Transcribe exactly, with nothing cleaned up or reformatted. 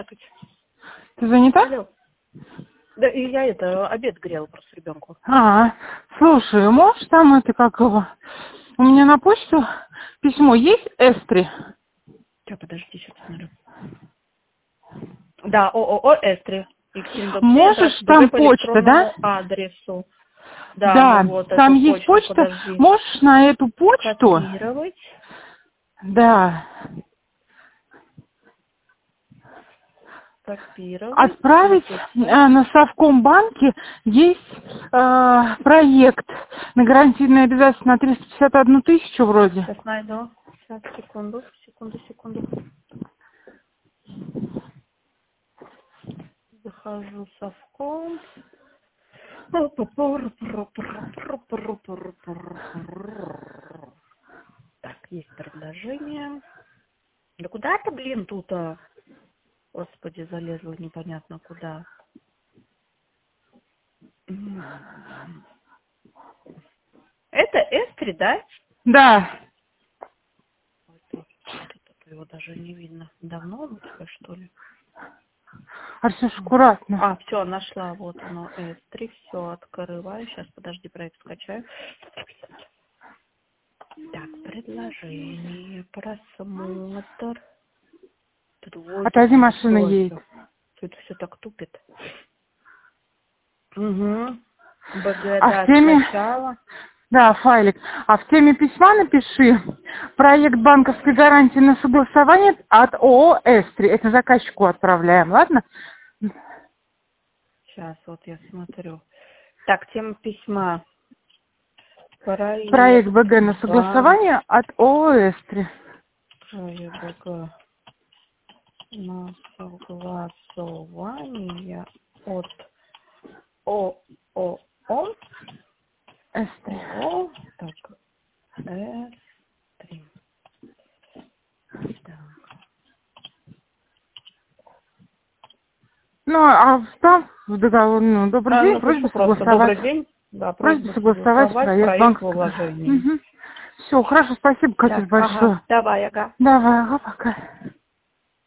Ты занята? Алло. Да, и я это, обед грела просто ребенку. А, слушай, можешь там это как его? У меня на почту письмо есть Эстри? Сейчас, подожди, сейчас посмотрю. Да, ООО Эстри. Можешь там по почта, да? адресу. Да, Да, ну вот там эту есть почту, почта. подожди. Можешь на эту почту? Копировать. Да. Копировать. Отправить э, на Совкомбанке есть э, проект на гарантийное обязательство на триста пятьдесят одну тысячу вроде. Сейчас найду. Сейчас, секунду, секунду, секунду. Захожу в Совком. Так, есть предложение. Да куда ты, блин, тут, а? Господи, залезла непонятно куда. Это Эстри, да? Да. Его даже не видно. Давно он у тебя, что ли? Арсюш, аккуратно. А, все, нашла. Вот оно, Эстри. Все, открываю. Сейчас, подожди, проект скачаю. Так, предложение, просмотр. Тут вот Отойди, машина едет. Тут все так тупит. Угу. БГ, А да, в теме... скачала. Да, файлик. А в теме письма напиши проект банковской гарантии на согласование от ООО «Эстри». Это заказчику отправляем, ладно? Сейчас, вот я смотрю. Так, тема письма. Проект, Проект БГ на согласование от ООО «Эстри». Проект БГ на согласование от ООО «Эстри». О, так, Эстри. Так. Ну, а там в договор, ну, добрый А, день, напишу просьба просто согласовать. добрый день. Да, Просьба просьба согласовать согласовать проект проект банковской. вложений. Угу. Все, хорошо, спасибо, Катя, Так, ага, большое. давай, ага. Давай, ага, пока.